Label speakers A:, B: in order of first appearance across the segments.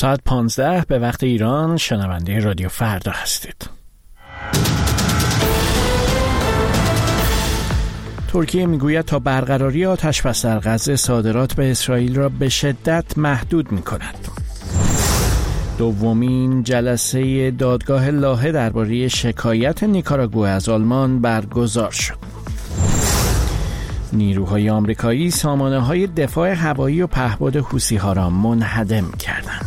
A: ساعت 15 به وقت ایران شنونده رادیو فردا هستید. ترکیه میگوید تا برقراری آتش‌بس در غزه صادرات به اسرائیل را به شدت محدود می‌کند. دومین جلسه دادگاه لاهه درباره شکایت نیکاراگوئه از آلمان برگزار شد. نیروهای آمریکایی سامانه‌های دفاع هوایی و پهپاد حوثی‌ها را منهدم کردند.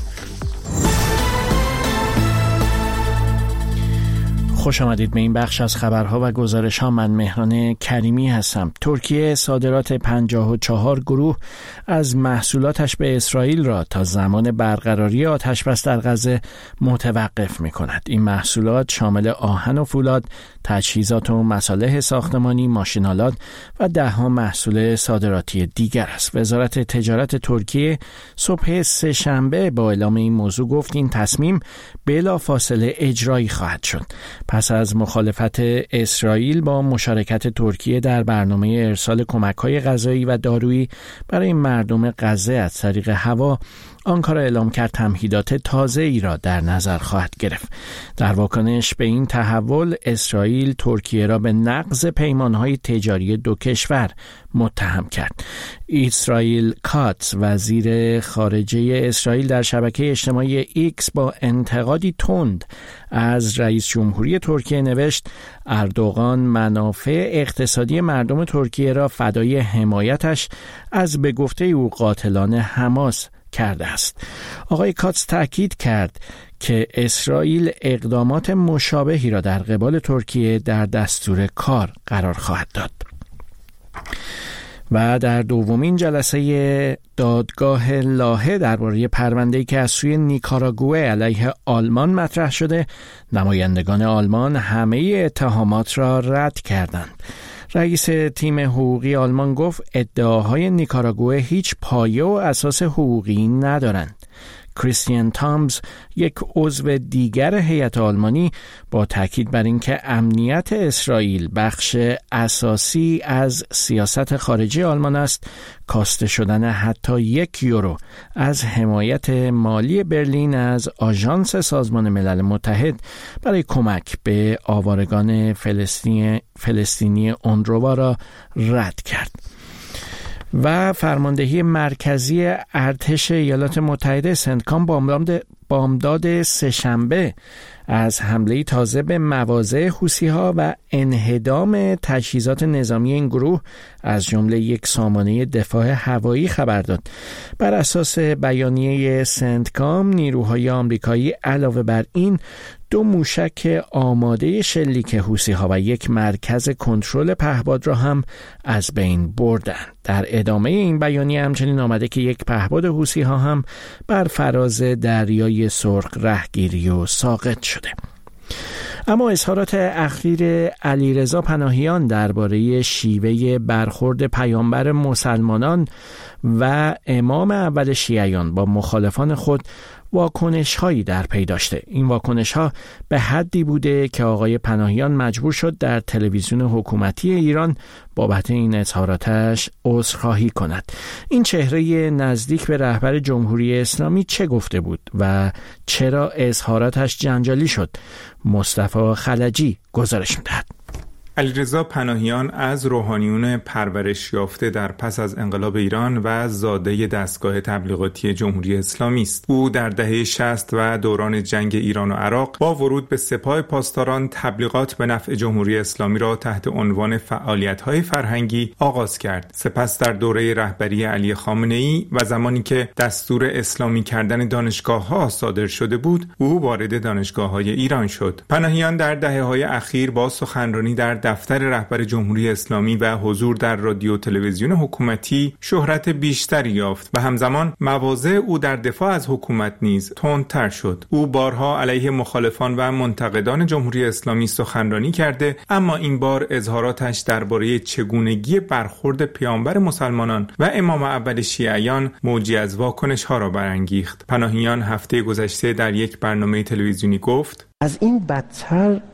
A: خوش آمدید به این بخش از خبرها و گزارش‌ها. من مهران کریمی هستم. ترکیه صادرات 54 گروه از محصولاتش به اسرائیل را تا زمان برقراری آتش‌بس در غزه متوقف می‌کند. این محصولات شامل آهن و فولاد، تجهیزات و مصالح ساختمانی، ماشین‌آلات و ده‌ها محصول صادراتی دیگر است. وزارت تجارت ترکیه صبح سه‌شنبه با اعلام این موضوع گفت این تصمیم بلافاصله اجرایی خواهد شد. پس از مخالفت اسرائیل با مشارکت ترکیه در برنامه ارسال کمک‌های غذایی و دارویی برای مردم غزه از طریق هوا، آنکارا اعلام کرد تمهیدات تازه‌ای را در نظر خواهد گرفت. در واکنش به این تحول، اسرائیل ترکیه را به نقض پیمان‌های تجاری دو کشور متهم کرد. اسرائیل کاتس، وزیر خارجه اسرائیل، در شبکه اجتماعی ایکس با انتقادی تند از رئیس جمهوری ترکیه نوشت اردوغان منافع اقتصادی مردم ترکیه را فدای حمایتش از به گفته او قاتلان حماس کرده است. آقای کاتس تأکید کرد که اسرائیل اقدامات مشابهی را در قبال ترکیه در دستور کار قرار خواهد داد. و در دومین جلسه دادگاه لاهه درباره پرونده‌ای که از سوی نیکاراگوئه علیه آلمان مطرح شده، نمایندگان آلمان همه اتهامات را رد کردند. رئیس تیم حقوقی آلمان گفت ادعاهای نیکاراگوئه هیچ پایه و اساس حقوقی ندارند. کریستیان تامز، یک عضو دیگر هیئت آلمانی، با تاکید بر اینکه امنیت اسرائیل بخش اساسی از سیاست خارجی آلمان است، کاسته شدن حتی 1 یورو از حمایت مالی برلین از آژانس سازمان ملل متحد برای کمک به آوارگان فلسطینی اونروا را رد کرد. و فرماندهی مرکزی ارتش ایالات متحده سنتکام بامداد سه‌شنبه از حمله تازه به مواضع حوثی‌ها و انهدام تجهیزات نظامی این گروه از جمله یک سامانه دفاع هوایی خبر داد. بر اساس بیانیه سنتکام، نیروهای آمریکایی علاوه بر این 2 موشک آماده شلیک حوثی‌ها و 1 مرکز کنترل پهپاد را هم از بین بردند. در ادامه این بیانیه همچنین آمده که 1 پهپاد حوثی‌ها هم بر فراز دریای سرخ رهگیری و ساقط شده. اما اظهارات اخیر علیرضا پناهیان درباره شیوه برخورد پیامبر مسلمانان و امام اول شیعیان با مخالفان خود واکنش‌هایی در پی داشته. این واکنش‌ها به حدی بوده که آقای پناهیان مجبور شد در تلویزیون حکومتی ایران بابت این اظهاراتش عذرخواهی کند. این چهره نزدیک به رهبر جمهوری اسلامی چه گفته بود و چرا اظهاراتش جنجالی شد؟ مصطفی خلجی گزارش می‌دهد.
B: علیرضا پناهیان از روحانیون پرورش یافته در پس از انقلاب ایران و زاده دستگاه تبلیغاتی جمهوری اسلامی است. او در دهه 60 و دوران جنگ ایران و عراق با ورود به سپاه پاسداران تبلیغات به نفع جمهوری اسلامی را تحت عنوان فعالیت‌های فرهنگی آغاز کرد. سپس در دوره رهبری علی خامنه‌ای و زمانی که دستور اسلامی کردن دانشگاه‌ها صادر شده بود، او وارد دانشگاه‌های ایران شد. پناهیان در دهه‌های اخیر با سخنرانی در دفتر رهبر جمهوری اسلامی و حضور در رادیو تلویزیون حکومتی شهرت بیشتری یافت و همزمان مواضع او در دفاع از حکومت نیز تندتر شد. او بارها علیه مخالفان و منتقدان جمهوری اسلامی سخنرانی کرده، اما این بار اظهاراتش درباره چگونگی برخورد پیامبر مسلمانان و امام اول شیعیان موجی از واکنش‌ها را برانگیخت. پناهیان هفته گذشته در یک برنامه تلویزیونی گفت:
C: از این بدتر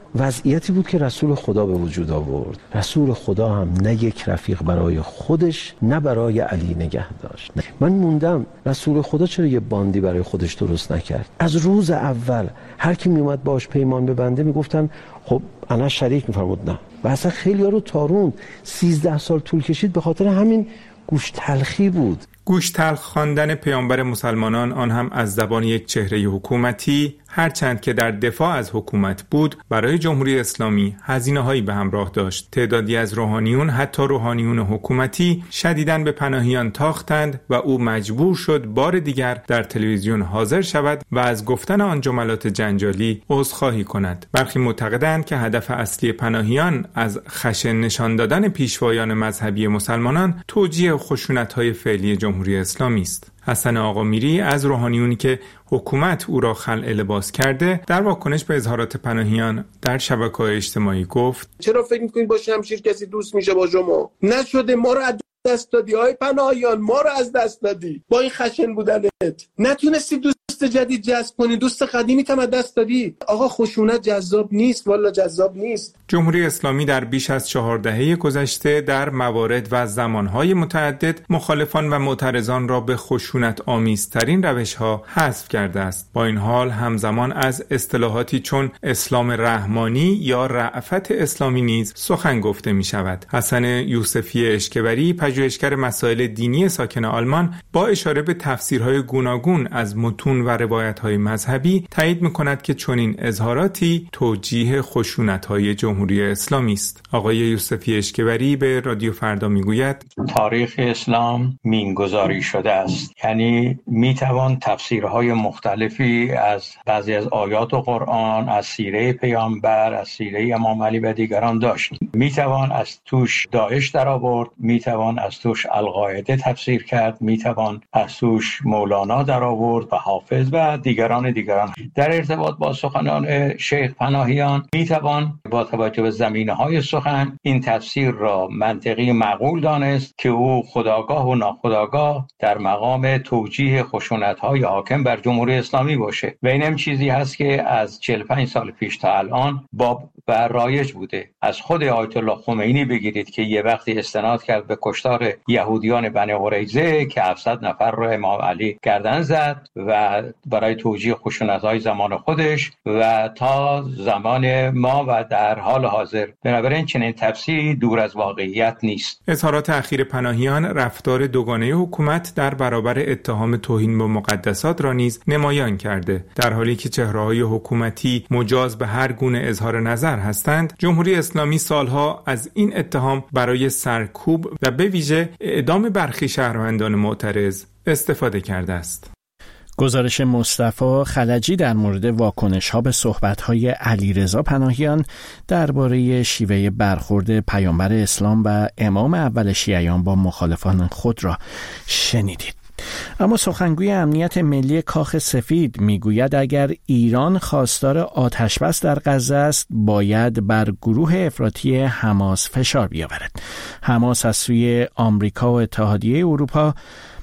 C: وضعیتی بود که رسول خدا به وجود آورد. رسول خدا هم نه یک رفیق برای خودش نه برای علی نگه داشت. من موندم رسول خدا چرا یه باندی برای خودش درست نکرد؟ از روز اول هر کی می اومد باش پیمان ببنده میگفتن خب انا شریک، میفرمود نه. و اصلا خیلی‌ها رو تاروند. 13 سال طول کشید به خاطر همین گوش تلخی بود.
B: گوش تلخ خواندن پیامبر مسلمانان، آن هم از زبان یک چهره حکومتی، هرچند که در دفاع از حکومت بود، برای جمهوری اسلامی هزینه‌هایی به همراه داشت. تعدادی از روحانیون، حتی روحانیون حکومتی، شدیداً به پناهیان تاختند و او مجبور شد بار دیگر در تلویزیون حاضر شود و از گفتن آن جملات جنجالی عذرخواهی کند. برخی معتقدند که هدف اصلی پناهیان از خشن نشان دادن پیشوایان مذهبی مسلمانان توجیه خشونت‌های فعلی جمهوری اسلامی است. حسن آقامیری از روحانیونی که حکومت او را خلع لباس کرده، در واکنش به اظهارات پناهیان در شبکه‌های اجتماعی گفت:
D: چرا فکر می‌کنید با شمشیر کسی دوست میشه با شما؟ نشده، ما رو از دست دادی های پناهیان، ما رو از دست دادی با این خشن بودنت. نتونستی دوست جدید جذب کنی، دوست قدیمی تام از دست دادی. آقا خشونت جذاب نیست، والا جذاب نیست.
B: جمهوری اسلامی در بیش از 4 دهه گذشته در موارد و زمانهای متعدد مخالفان و معترضان را به خشونت آمیزترین روش‌ها حذف کرده است. با این حال همزمان از اصطلاحاتی چون اسلام رحمانی یا رأفت اسلامی نیز سخن گفته می شود. حسن یوسفی اشکبری، پژوهشگر مسائل دینی ساکن آلمان، با اشاره به تفسیرهای گوناگون از متون و روایت‌های مذهبی تایید می‌کند که چنین اظهاراتی توجیه خشونت‌های جمهوری اسلامی است. آقای یوسفی اشکبری به رادیو فردا میگوید:
E: تاریخ اسلام مینگذاری شده است، یعنی میتوان تفسیرهای مختلفی از بعضی از آیات قرآن، از سیره پیامبر، از سیره امام علی و دیگران داشت. میتوان از توش داعش در آورد، میتوان از توش القاعده تفسیر کرد، میتوان از توش مولانا در آورد و حافظ و دیگران. در ارتباط با سخنان شیخ پناهیان میتوان با توجه به زمینه‌های سخن این تفسیر را منطقی معقول دانست که او خودآگاه و ناخودآگاه در مقام توجیه خشونت‌های حاکم بر جمهوری اسلامی باشه. و اینم چیزی هست که از 45 سال پیش تا الان باب و رایج بوده. از خود آیت الله خمینی بگیرید که یه وقتی استناد کرد به کشتار یهودیان بنی قریظه که 700 نفر رو امام علی گردن زد و برای توجیه خشونت‌های زمان خودش و تا زمان ما و در حال حاضر. بنابراین چنین تفسیری دور از واقعیت نیست.
B: اظهارات اخیر پناهیان رفتار دوگانه حکومت در برابر اتهام توهین به مقدسات را نیز نمایان کرده. در حالی که چهره‌های حکومتی مجاز به هر گونه اظهار نظر هستند، جمهوری اسلامی سالها از این اتهام برای سرکوب و به ویژه اعدام برخی شهروندان معترض استفاده کرده است.
A: گزارش مصطفی خلجی در مورد واکنش‌ها به صحبت‌های علیرضا پناهیان درباره شیوه برخورد پیامبر اسلام و امام اول شیعیان با مخالفان خود را شنیدید. اما سخنگوی امنیت ملی کاخ سفید میگوید اگر ایران خواستار آتشبس در غزه است باید بر گروه افراطی حماس فشار بیاورد. حماس از سوی آمریکا و اتحادیه اروپا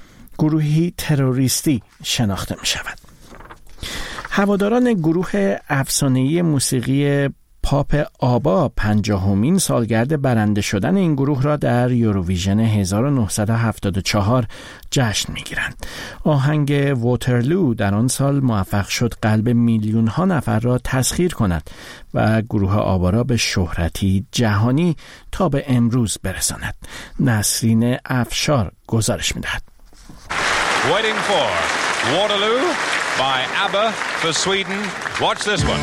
A: گروهی تروریستی شناخته می شود. هواداران گروه افسانه‌ای موسیقی پاپ آبا 50مین سالگرد برنده شدن این گروه را در یوروویژن 1974 جشن می‌گیرند. آهنگ واترلو در آن سال موفق شد قلب میلیون‌ها نفر را تسخیر کند و گروه آبا را به شهرتی جهانی تا به امروز برساند. نسرین افشار گزارش می‌دهد.
F: Waiting for Waterloo by ABBA for Sweden. Watch this one.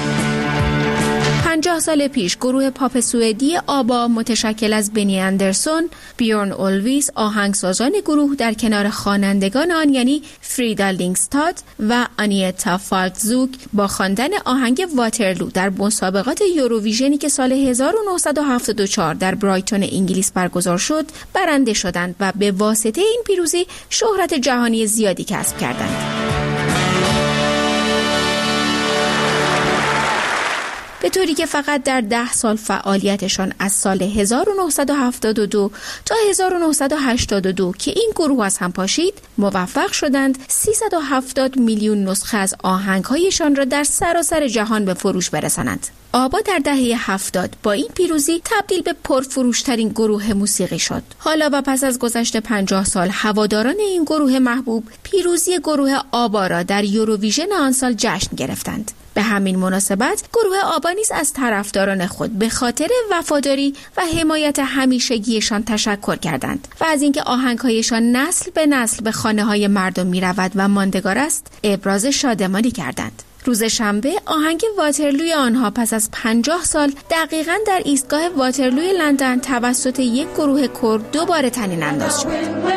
G: 50 سال پیش گروه پاپ سوئدی آبا متشکل از بنی اندرسون، بیورن اولویس آهنگسازان گروه در کنار خوانندگان آن یعنی فریدا لینگستاد و آنیتا فالکزوک با خواندن آهنگ واترلو در مسابقات یوروویژنی که سال 1974 در برایتون انگلیس برگزار شد برنده شدند و به واسطه این پیروزی شهرت جهانی زیادی کسب کردند. به طوری که فقط در 10 سال فعالیتشان از سال 1972 تا 1982 که این گروه از هم پاشید موفق شدند 370 میلیون نسخه از آهنگهایشان را در سراسر جهان به فروش برسانند. آبا در دهه 70 با این پیروزی تبدیل به پرفروشترین گروه موسیقی شد. حالا و پس از گذشت 50 سال هواداران این گروه محبوب پیروزی گروه آبا را در یوروویژن آن سال جشن گرفتند. به همین مناسبت گروه آبا نیز از طرفداران خود به خاطر وفاداری و حمایت همیشگیشان تشکر کردند و از اینکه آهنگ‌هایشان نسل به نسل به خانه‌های مردم می‌رود و ماندگار است ابراز شادمانی کردند. روز شنبه آهنگ واترلوی آنها پس از 50 سال دقیقاً در ایستگاه واترلوی لندن توسط یک گروه کرد دوباره طنین انداز شد.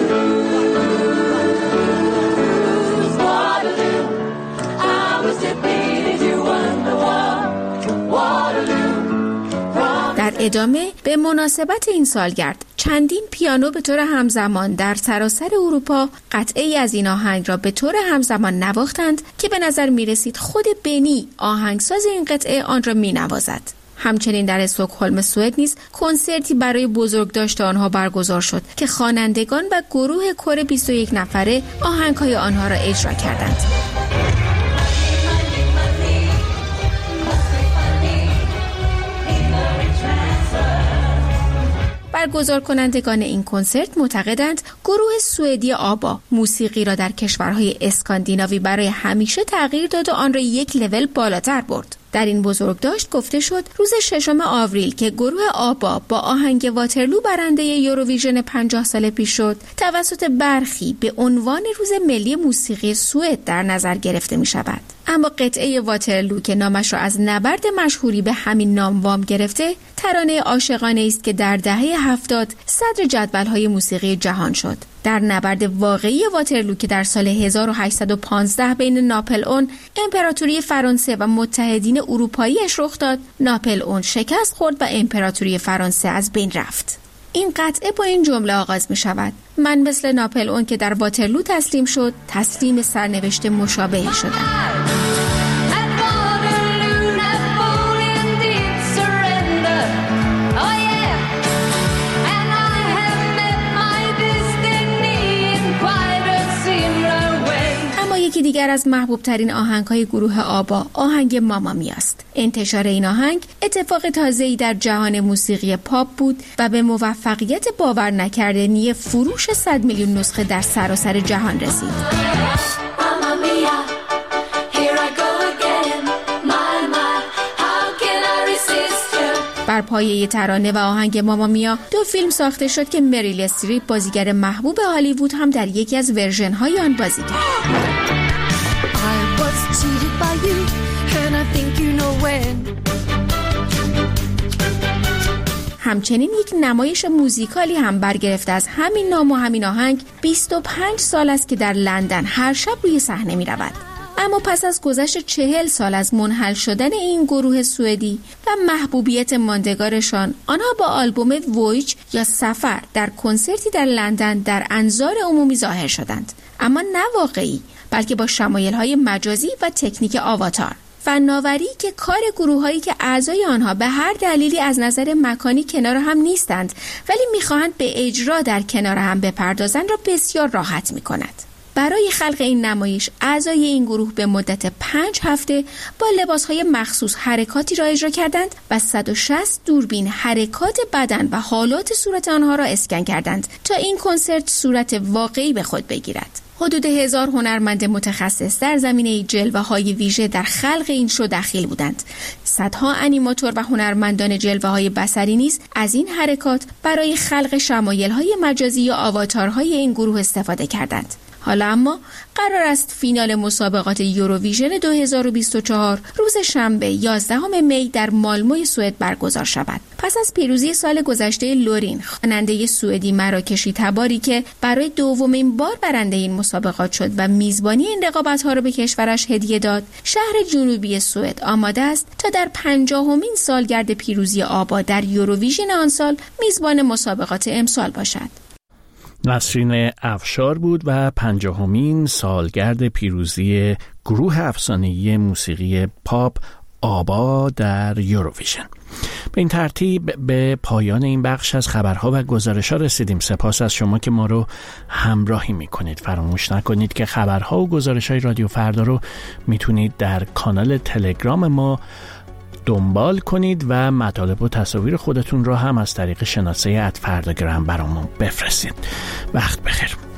G: در ادامه به مناسبت این سالگرد چندین پیانو به طور همزمان در سراسر اروپا قطعه‌ای از این آهنگ را به طور همزمان نواختند که به نظر می رسید خود بنی آهنگساز این قطعه آن را می نوازد. همچنین در استکهلم سوئد نیز کنسرتی برای بزرگداشت آنها برگزار شد که خوانندگان و گروه کور 21 نفره آهنگ‌های آنها را اجرا کردند. برگزار کنندگان این کنسرت معتقدند گروه سوئدی آبا موسیقی را در کشورهای اسکاندیناوی برای همیشه تغییر داد و آن را یک لول بالاتر برد. در این بزرگداشت گفته شد روز 6 آوریل که گروه آبا با آهنگ واترلو برنده یوروویژن 50 سال پیش شد توسط برخی به عنوان روز ملی موسیقی سوئد در نظر گرفته می شود. اما قطعه واترلو که نامش را از نبرد مشهوری به همین نام وام گرفته ترانه عاشقانه است که در دهه 70 صدر جدول‌های موسیقی جهان شد. در نبرد واقعی واترلو که در سال 1815 بین ناپلئون امپراتوری فرانسه و متحدین اروپایی‌اش رخ داد، ناپلئون شکست خورد و امپراتوری فرانسه از بین رفت. این قطعه با این جمله آغاز می شود: من مثل ناپلئون که در واترلو تسلیم شد، تسلیم سرنوشت مشابهی شدم. یکی دیگر از محبوب ترین آهنگ‌های گروه آبا آهنگ ماما میا است. انتشار این آهنگ اتفاق تازه‌ای در جهان موسیقی پاپ بود و به موفقیت باور نکردنی فروش 100 میلیون نسخه در سراسر جهان رسید. بر پایه ترانه و آهنگ ماما میا 2 فیلم ساخته شد که مریل استریپ بازیگر محبوب هالیوود هم در یکی از ورژن‌های آن بازی کرد. همچنین یک نمایش موزیکالی هم برگرفته از همین نام و همین آهنگ 25 سال است که در لندن هر شب روی صحنه می رود. اما پس از گذشت 40 سال از منحل شدن این گروه سوئدی و محبوبیت ماندگارشان، آنها با آلبوم وویج یا سفر در کنسرتی در لندن در انظار عمومی ظاهر شدند، اما نه واقعی، بلکه با شمایل‌های مجازی و تکنیک آواتار. فناوری که کار گروه‌هایی که اعضای آنها به هر دلیلی از نظر مکانی کنار هم نیستند ولی می‌خواهند به اجرا در کنار هم بپردازند را بسیار راحت می‌کند. برای خلق این نمایش اعضای این گروه به مدت 5 هفته با لباسهای مخصوص حرکاتی را اجرا کردند و 160 دوربین حرکات بدن و حالات صورت آنها را اسکن کردند تا این کنسرت صورت واقعی به خود بگیرد. حدود 1000 هنرمند متخصص در زمینه جلوه‌های ویژه در خلق این شو دخیل بودند. صدها انیماتور و هنرمندان جلوه‌های بصری نیز از این حرکات برای خلق شمایل‌های مجازی یا آواتارهای این گروه استفاده کردند. حالا اما قرار است فینال مسابقات یوروویژن 2024 روز شنبه 11 می در مالمو سوئد برگزار شود. پس از پیروزی سال گذشته لورین، خواننده سوئدی مراکشی تباری که برای دومین بار برنده این مسابقات شد و میزبانی این رقابت‌ها را به کشورش هدیه داد، شهر جنوبی سوئد آماده است تا در 50مین سالگرد پیروزی آبا در یوروویژن آن سال میزبان مسابقات امسال باشد.
A: نسرین افشار بود و 50مین سالگرد پیروزی گروه افسانه‌ای موسیقی پاپ آبا در یوروویژن. به این ترتیب به پایان این بخش از خبرها و گزارش‌ها رسیدیم. سپاس از شما که ما رو همراهی می‌کنید. فراموش نکنید که خبرها و گزارش‌های رادیو فردا رو میتونید در کانال تلگرام ما دنبال کنید و مطالب و تصاویر خودتون رو هم از طریق شناسه @فرداگرام برامون بفرستید. وقت بخیر.